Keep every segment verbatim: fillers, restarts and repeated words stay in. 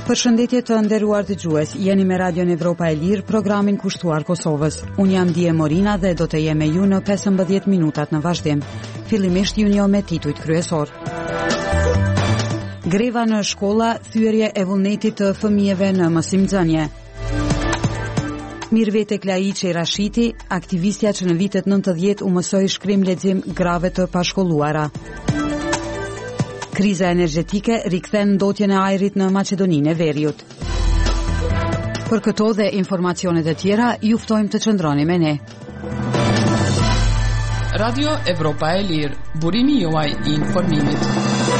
Përshëndetje të nderuar dëgjues, jeni me Radion Evropa e Lirë, programin kushtuar Kosovës. Unë jam Dije Morina dhe do të jem me ju në pesëmbëdhjetë minutat në vazhdim. Fillimisht ju njoh me titujt kryesor. Greva në shkolla, thyerje e vullnetit të fëmijëve në mësimdhënie. Mirvete Klaiçi Rashiti, aktivistja që në vitet nëntëdhjetë u mësoi shkrim lexim grave të pashkolluara. Kriza energjetike rikthen ndotjen e ajrit në Maqedoninë e Veriut. Për këto dhe informacionet e tjera, ju ftojmë të qëndroni me ne. Radio Evropa e Lirë, burimi juaj i informimit.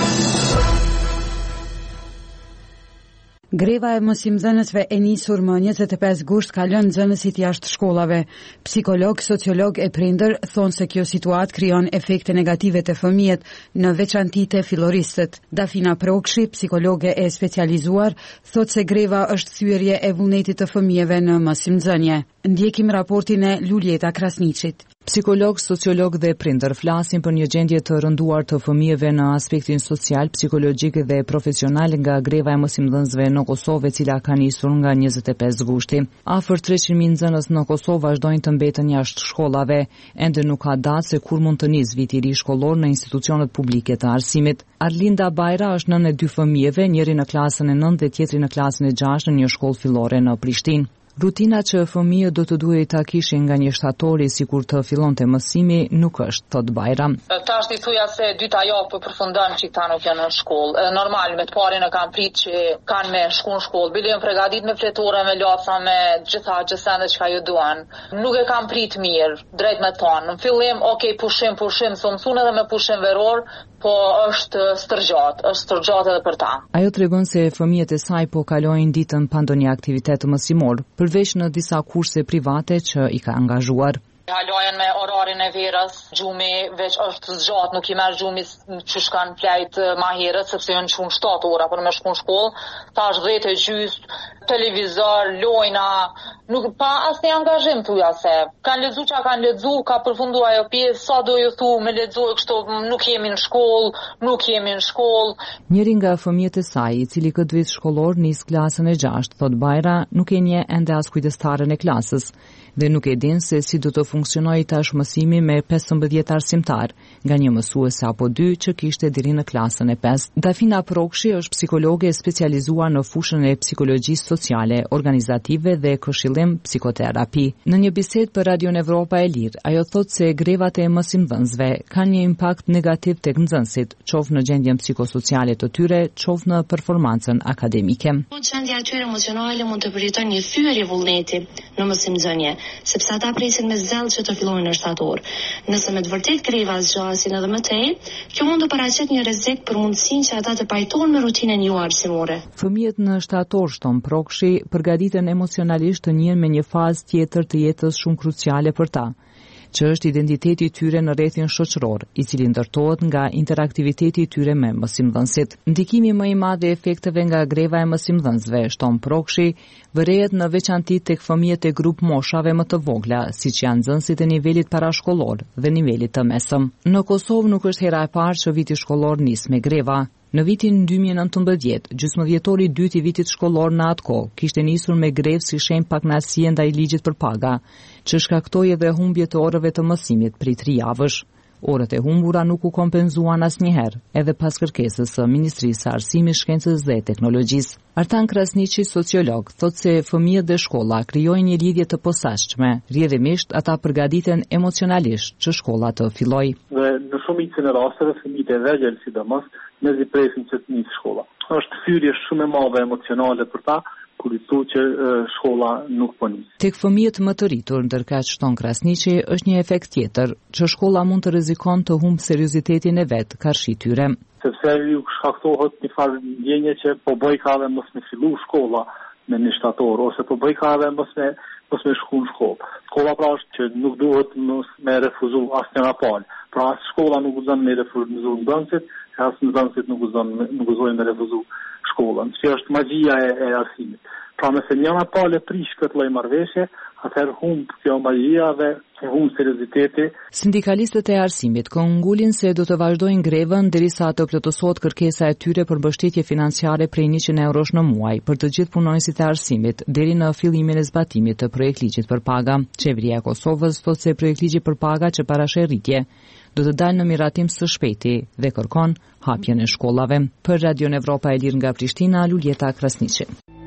Greva e mësimdhënësve e nisur më njëzet e pesë gusht ka lënë nxënësit jashtë shkollave. Psikolog, sociolog e prindër thonë se kjo situatë krijon efekte negative te fëmijët, në veçanti te filloristët. Dafina Prokshi, psikologe e specializuar, thotë se greva është thyerje e vullnetit të fëmijëve në mësimdhënie. Ndjekim raportin e Luljeta Krasniqit. Psikolog, sociolog dhe prindër flasin për një gjendje të rënduar të fëmijëve në aspektin social, psikologjik dhe profesional nga greva e mësimdhënësve në Kosovë, e cila ka nisur nga njëzet e pesë gushti. Afër treqind mijë nxënës në Kosovë vazhdojnë të mbeten jashtë shkollave. Ende nuk ka datë se kur mund të nisë viti i ri shkollor në institucionet publike të arsimit. Arlinda Bajra është nënë e dy fëmijëve, njëri në klasën e nëntë dhe tjetri në klasën e gjashtë në një shkollë fillore në Prishtinë. Rutina që fëmijët do të duhej ta kishin nga një shtatori sikur të fillonte mësimi nuk është, thot Bajram. Tash di thuja se dyta javë po përfundon që ta nuk janë në shkollë. Normal me të parin e kanë prit që kanë me shku në shkollë. Bile janë përgatit me fletore, me lasa, me gjitha gjësende që ka ju duan. Nuk e kanë prit mirë, drejt me tonë. Në fillim, okay, pushim, pushim, së mësune dhe me pushim veror, po është stërgjat, është stërgjat edhe për ta. Ajo tregon se fëmijët e saj po kalojnë ditën pa ndonjë aktivitet mësimor, përveç në disa kurse private që i ka angazhuar. Halojen me orarin e verës, gjumi veç është zgjat, nuk i merr gjumi që shkan plajt ma herët, sepse janë shumë shtatë ora për me shku në shkollë, tash dhjetë e gjys, televizor, lojna, nuk pa asnjë angazhim thuja se. Kanë lexu çka kanë lexu, ka përfundu ajo pjesë, sa do ju thu me lexu kështu, nuk jemi në shkollë, nuk jemi në shkollë. Njëri nga fëmijët e saj, i cili këtë vit shkollor nis klasën e gjashtë, thot Bajra, nuk e njeh ende as kujdestarën e klasës dhe nuk e din se si do të funksionojë tash mësimi me pesëmbëdhjetë arsimtar, nga një mësuese apo dy që kishte deri në klasën e pesë. Dafina Prokshi është psikologe specializuar në fushën e psikologjisë sociale, organizative dhe këshillim psikoterapi. Në një bisedë për Radion Evropa e Lirë, ajo thotë se grevat e mësimdhënësve kanë një impakt negativ tek nxënësit, qoftë në gjendjen psikosociale të tyre, qoftë në performancën akademike. Gjendja e tyre emocionale mund të përjetojnë një thyerje vullneti në mësimdhënie, sepse ata presin me zell që të fillojnë në shtator. Nëse me të vërtet greva zgjasin edhe më tej, kjo mund të paraqet një rrezik për mundësinë që ata të pajtohen me rutinën e arsimore. Fëmijët në shtator, shton Prokshi, përgatiten emocionalisht të njihen me një fazë tjetër të jetës shumë kruciale për ta, që është identiteti i tyre në rrethin shoqëror, i cili ndërtohet nga interaktiviteti i tyre me mësimdhënësit. Ndikimi më i madh i efekteve nga greva e mësimdhënësve, shton Prokshi, vërehet në veçanti tek fëmijët e grup moshave më të vogla, siç janë nxënësit e nivelit parashkollor dhe nivelit të mesëm. Në Kosovë nuk është hera e parë që viti shkollor nis me greva. Në vitin dy mijë e nëntëmbëdhjetë, gjysmëdhjetori i dytë i vitit shkollor në atë kohë kishte nisur me grevë si shenjë pakënaqësie ndaj ligjit për paga, që shkaktoi edhe humbje të orëve të mësimit prej tri javësh. Orët e humbura nuk u kompenzuan asnjëherë, edhe pas kërkesës së Ministrisë së Arsimit, Shkencës dhe Teknologjisë. Artan Krasniqi, sociolog, thotë se fëmijët dhe shkolla krijojnë një lidhje të posaçme. Rrjedhimisht ata përgatiten emocionalisht që shkolla të fillojë. Dhe në shumicën e rasteve fëmijët e vegjël sidomos mezi presin që të nisë shkolla. Është thyrje shumë e madhe emocionale për ta, kur i thu që shkolla nuk po nis. Tek fëmijët më të rritur, ndërkaq shton Krasniqi, është një efekt tjetër, që shkolla mund të rrezikon të humbë seriozitetin e vet karshi tyre. Sepse ju shkaktohet një farë ndjenje që po bëj ka dhe mos me fillu shkolla me një shtator, ose po bëj ka dhe mos me mos me shku në shkollë. Shkolla pra është që nuk duhet mos me refuzu asnjë napal. Pra as shkolla nuk guxon me refuzu nxënësit, as nxënësit nuk guxon nuk guxojnë me refuzu shkollën. Kjo është magjia e, e arsimit. Pra nëse njëna palë prish këtë lloj marrëveshje, atëherë humb kjo magjia dhe humb serioziteti. Sindikalistët e arsimit këngulin se do të vazhdojnë grevën derisa të plotësohet kërkesa e tyre për mbështetje financiare prej njëqind eurosh në muaj për të gjithë punonësit e arsimit deri në fillimin e zbatimit të projektligjit për paga. Qeveria e Kosovës thotë se projektligji për paga që parashë rritje do të dalë në miratim së shpejti dhe kërkon hapjen e shkollave. Për Radion Evropa e Lirë nga Prishtina, Luljeta Krasniqi.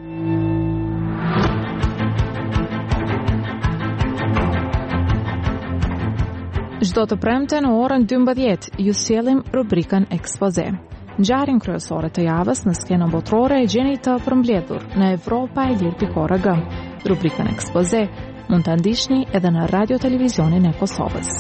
Çdo të premte në orën dymbëdhjetë ju sjellim rubrikën Ekspoze. Ngjarjen kryesore të javës në skenën botërore e gjeni të përmbledhur në Evropa e Lirë pikë org. Rubrikën Ekspoze mund ta ndiqni edhe në Radio Televizionin e Kosovës.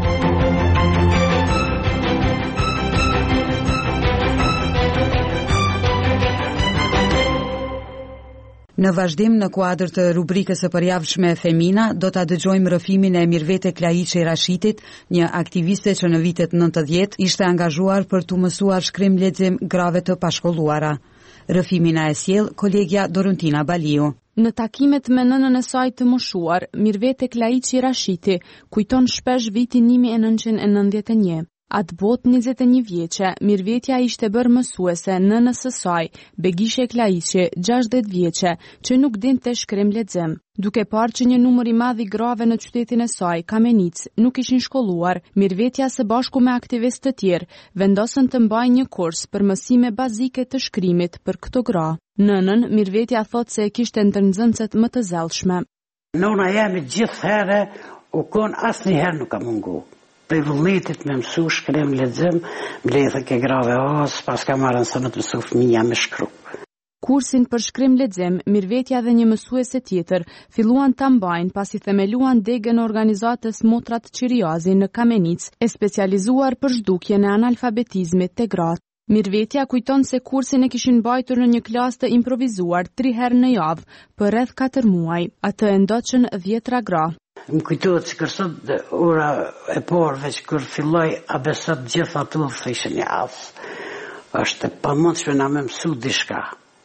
Në vazhdim në kuadër të rubrikës së përjavshme Femina, do ta dëgjojmë rrëfimin e Mirvete Klaiçi Rashitit, një aktiviste që në vitet nëntëdhjetë ishte angazhuar për të mësuar shkrim lexim grave të pashkolluara. Rrëfimin e sjell kolegja Dorontina Baliu. Në takimet me nënën e saj të moshuar, Mirvete Klaiçi Rashiti kujton shpesh vitin një mijë e nëntëqind e nëntëdhjetë e një. Atë bot njëzet e një vjeqe, Mirvetja ishte bërë mësuese nënës së saj, Begishe Klaiçi, gjashtëdhjetë vjeqe, që nuk dinte shkrim lexim. Duke parë që një numër i madh i grave në qytetin e saj, Kamenic, nuk ishin shkolluar, Mirvetja së bashku me aktivistë të tjerë vendosën të mbajnë një kurs për mësime bazike të shkrimit për këto gra. Nënën, Mirvetja thot se e kishte ndër nxënëset më të zellshme. Nona jemi gjithherë u kon asnjëherë nuk ka mungu. Për vullnetit me mësu shkrim lexim, mbledhë ke grave os, pas ka marrën së në të mësu fëmija me shkru. Kursin për shkrim lexim, Mirvetja dhe një mësuese tjetër filluan ta mbajnë pasi themeluan degën e organizatës Motrat Qiriazi në Kamenic, e specializuar për zhdukjen e analfabetizmit të gratë. Mirvetja kujton se kursin e kishin mbajtur në një klasë të improvizuar tri herë në javë për rreth katër muaj, atë e ndoqën dhjetra gra. Më kujtohet që kërsot ora e porve që kër filloj a besot gjitha të të ishin një asë. Është pa mund që na me mësu dishka.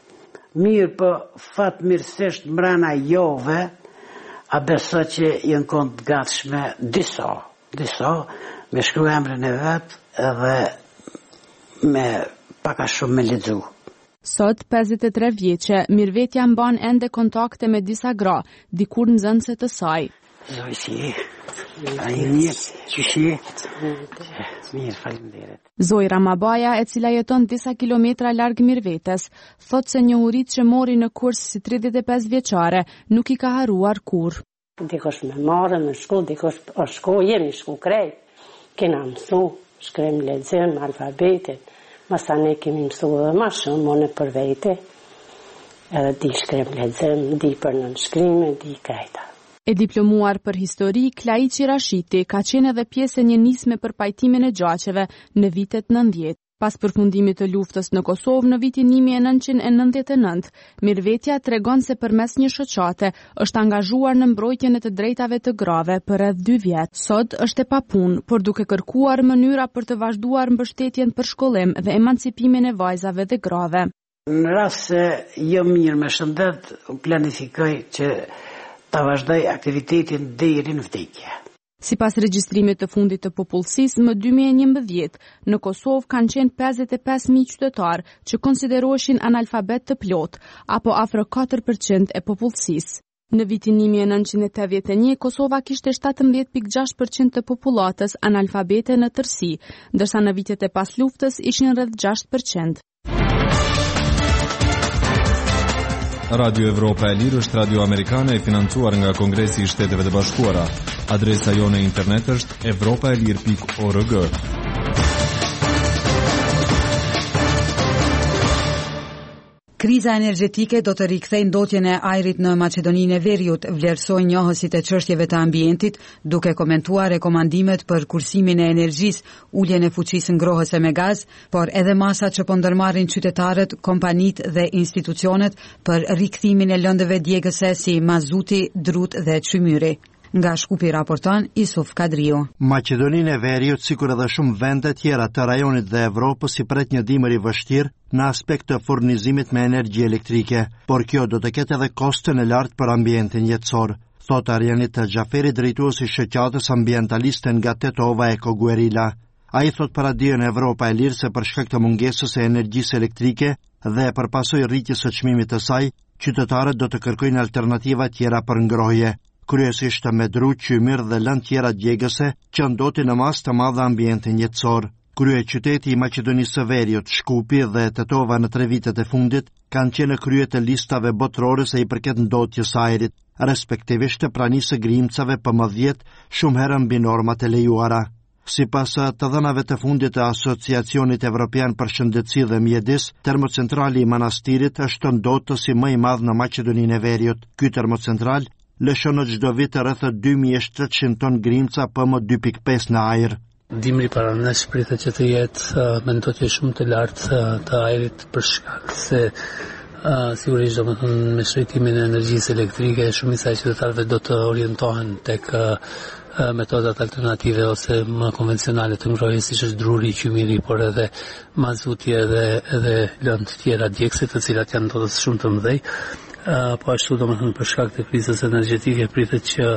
Mirë për fatë mirësisht mrena jove, a besot që jenë kontë gatshme disa, disa, me shkru emrin e vetë edhe me paka shumë me lexu. Sot, pesëdhjetë e tre vjeqe, Mirvetja mban ende kontakte me disa gra, dikur nxënëse të saj. Zoj si e, a i mirë, që shi e, mirë, faleminderit. Zoj Ramabaja, e cila jeton disa kilometra larg Mirvetes, thot se njohurit që mori në kurs si tridhjetë e pesë vjeçare nuk i ka haruar kur. Dikosh me marrë, me shku, dikosh o shku, jemi shku krejt. Kena mësu, shkrim lexim, alfabetin, masa ne kemi mësu dhe ma shumë, mone për vete, edhe di shkrim lexim, di për nënshkrime, di krejta. E diplomuar për histori, Klaiçi Rashiti ka qenë edhe pjesë e një nisme për pajtimin e gjaqeve në vitet nëntëdhjetë. Pas përfundimit të luftës në Kosovë në vitin një mijë e nëntëqind e nëntëdhjetë e nëntë, Mirvetja tregon se përmes një shoqate është angazhuar në mbrojtjen e të drejtave të grave për rreth dy vjet. Sot është e papunë, por duke kërkuar mënyra për të vazhduar mbështetjen për shkollim dhe emancipimin e vajzave dhe grave. Në rast se jo mirë me shëndet, planifikoj që ta vazhdoj aktivitetin deri në vdekje. Sipas regjistrimit të fundit të popullsisë më dy mijë e njëmbëdhjetë, në Kosovë kanë qenë pesëdhjetë e pesë mijë qytetarë që konsideroheshin analfabet të plot, apo afro katër përqind e popullsisë. Në vitin një mijë e nëntëqind e tetëdhjetë e një, Kosova kishte shtatëmbëdhjetë pikë gjashtë përqind të popullatës analfabete në tërësi, ndërsa në vitet e pas luftës ishin rreth gjashtë përqind. Radio Evropa e Lirë është radio amerikane e financuar nga Kongresi i Shteteve të Bashkuara. Adresa jone internet është evropaelir pikë org. Kriza energjetike do të rikthejë ndotjen e ajrit në Maqedoninë e Veriut, vlerësojnë njohësit e çështjeve të ambientit, duke komentuar rekomandimet për kursimin e energjisë, uljen e fuqisë ngrohëse me gaz, por edhe masat që po ndërmarrin qytetarët, kompanitë dhe institucionet për rikthimin e lëndëve djegëse si mazuti, drut dhe çmyri. Nga Shkupi raporton Isuf Kadriu. Maqedoninë e Veriut, sikur edhe shumë vende tjera të rajonit dhe Evropës, si pret një dimër i vështirë në aspekt të furnizimit me energji elektrike, por kjo do të ketë edhe kostën e lartë për ambientin jetësor, thot Arjanit Xhaferi, drejtuesi i shoqatës ambientaliste nga Tetova Eko Guerilla. Ai thot për radion Evropa e Lirë se për shkak të mungesës së energjisë elektrike dhe për pasojë rritjes së çmimit të saj, qytetarët do të kërkojnë alternativa tjera për ngrohje, kryesisht me dru, qymir dhe lënë tjera djegëse që ndotin në mas të madhe ambientin jetësor. Krye qyteti i Maqedonisë së Veriut, Shkupi dhe Tetova në tre vitet e fundit kanë qenë krye të listave botërore se i përket ndotjes së ajrit, respektivisht të pranisë së grimcave P M dhjetë, shumë herë mbi normat e lejuara. Sipas të dhënave të fundit të Asociacionit Evropian për Shëndetësi dhe Mjedis, termocentrali i Manastirit është ndotësi më i madh në Maqedoninë e Veriut. Ky termocentral lëshon çdo vit rreth dy mijë e tetëqind ton grimca P M dy pikë pesë në ajër. Dimri para nesh pritet që të jetë uh, me ndotje shumë të lartë uh, të ajrit për shkak se uh, sigurisht domethënë me shërbimin e energjisë elektrike shumica e qytetarëve do të orientohen tek uh, metodat alternative ose më konvencionale të ngrohjes, siç është druri, qymiri, por edhe mazuti edhe edhe lëndë të tjera djegëse, të cilat janë ndotës shumë të mëdhej. Uh, po ashtu domethënë për shkak të krizës energjetike pritet që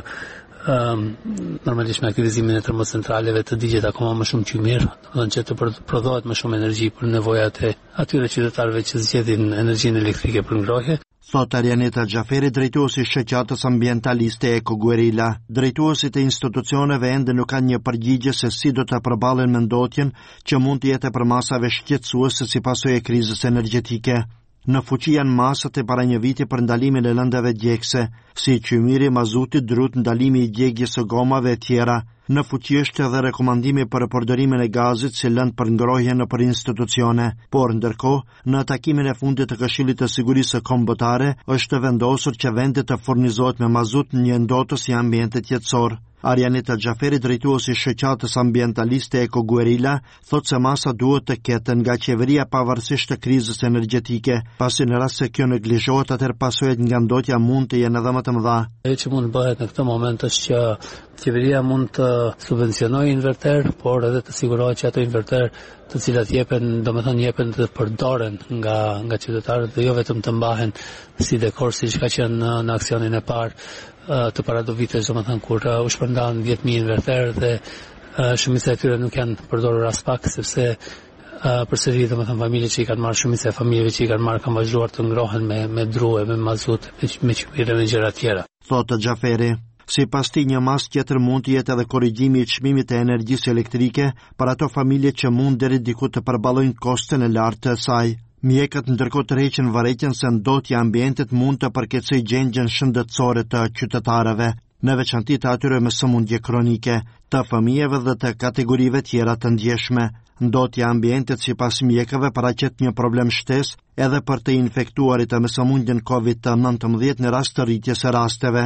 um, normalisht me aktivizimin e termocentraleve të digjet akoma më shumë qymir, domethënë që të prodhohet më shumë energji për nevojat e atyre qytetarëve që zgjedhin energjinë elektrike për ngrohje. Thot Arjanita Xhaferi, drejtuesi i shoqatës ambientaliste Eko Guerilla. Drejtuesit e institucioneve ende nuk kanë një përgjigje se si do të përballen me ndotjen që mund të jetë për masave shqetësuese si pasojë e krizës energjetike. Në fuqi janë masat e para një viti për ndalimin e lëndave djegëse, si qymiri, mazuti, drut, ndalimi i djegjes së gomave e tjera. Në fuqi është edhe rekomandimi për përdorimin e gazit si lëndë për ngrohje në për institucione, por ndërkohë, në takimin e fundit të Këshillit të Sigurisë Kombëtare, është vendosur që vendet të furnizohet me mazut një ndotës i ambientit jetësor. Arjanita Xhaferi, drejtuesi i shoqatës ambientaliste Eko Guerilla, thot se masa duhet të ketë nga qeveria pavarësisht të krizës energjetike, pasi në rast se kjo neglizhohet, atëherë pasojat nga ndotja mund të jenë edhe më të mëdha. Ajo që mund bëhet në këtë moment është që qeveria mund të subvencionojë inverter, por edhe të sigurohet që ato inverter të cilat jepen, domethënë jepen të përdoren nga nga qytetarët dhe jo vetëm të mbahen si dekor siç ka qenë në, në aksionin e parë të para do vitesh, domethënë kur uh, u shpërndan dhjetë mijë inverter dhe uh, shumica e tyre nuk janë përdorur as pak, sepse uh, përsëri domethënë familjet që i kanë marrë, shumica e familjeve që i kanë marrë kanë vazhduar të ngrohen me me drue, me mazut, me me qymire, me gjëra tjera. Thotë Xhaferi. Si pas ti, një mas tjetër mund të jetë edhe korrigjimi i çmimit të energjisë elektrike për ato familje që mund deri diku të përballojnë kostin e lartë të saj. Mjekët ndërkohë tërheqin vërejtjen se ndotja e ambientit mund të përkeçojë gjendjen shëndetësore të qytetarëve, në veçanti të atyre me sëmundje kronike, të fëmijëve dhe të kategorive tjera të ndjeshme. Ndotja e ambientit sipas mjekëve paraqet një problem shtesë edhe për të infektuarit me sëmundjen COVID nëntëmbëdhjetë në rast të rritjes së rasteve.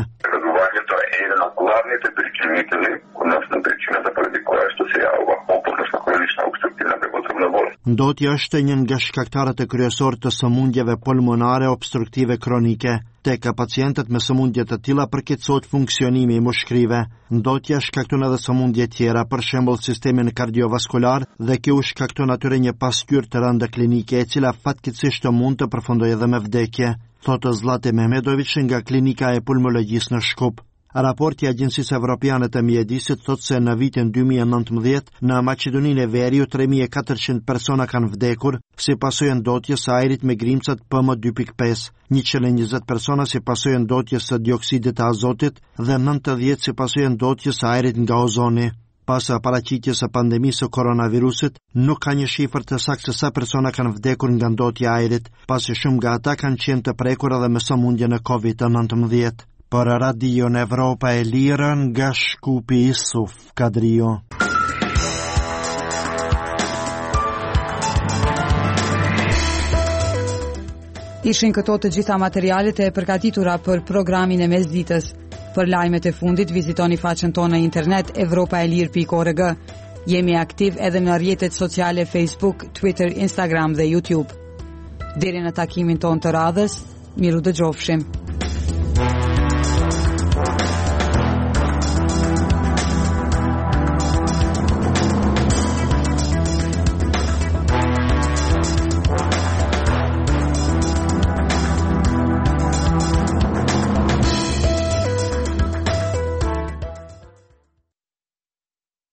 Ndotja është një nga shkaktarët e kryesorë të sëmundjeve pulmonare obstruktive kronike. Tek pacientët me sëmundje të tilla përkeçohet funksionimi i mushkërive. Ndotja shkakton edhe sëmundje tjera, për shembull sistemin kardiovaskular, dhe kjo shkakton atyre një pasqyrë të rëndë klinike, e cila fatkeqësisht mund të përfundojë edhe me vdekje, thotë Zlati Mehmedović nga klinika e pulmologjisë në Shkup. Raporti i Agjencisë Evropiane të Mjedisit thotë se në vitin dy mijë e nëntëmbëdhjetë në Maqedoninë e Veriut tre mijë e katërqind persona kanë vdekur si pasojë e ndotjes së ajrit me grimcat P M dy pikë pesë, njëqind e njëzet persona si pasojë e ndotjes së dioksidit të azotit dhe nëntëdhjetë si pasojë e ndotjes së ajrit nga ozoni. Pas paraqitjes së pandemisë së koronavirusit, nuk ka një shifër të saktë se sa persona kanë vdekur nga ndotja e ajrit, pasi shumë nga ata kanë qenë të prekur edhe me sëmundje në COVID nëntëmbëdhjetë. Për Radio Evropa e Lirë nga Shkupi, Isuf Kadriu. Ishin këto të gjitha materialet e përgatitura për programin e mesditës. Për lajmet e fundit vizitoni faqen tonë në internet evropa e lirë pikë org. Jemi aktiv edhe në rrjetet sociale Facebook, Twitter, Instagram dhe YouTube. Deri në takimin tonë të radhës, miru dëgjofshim.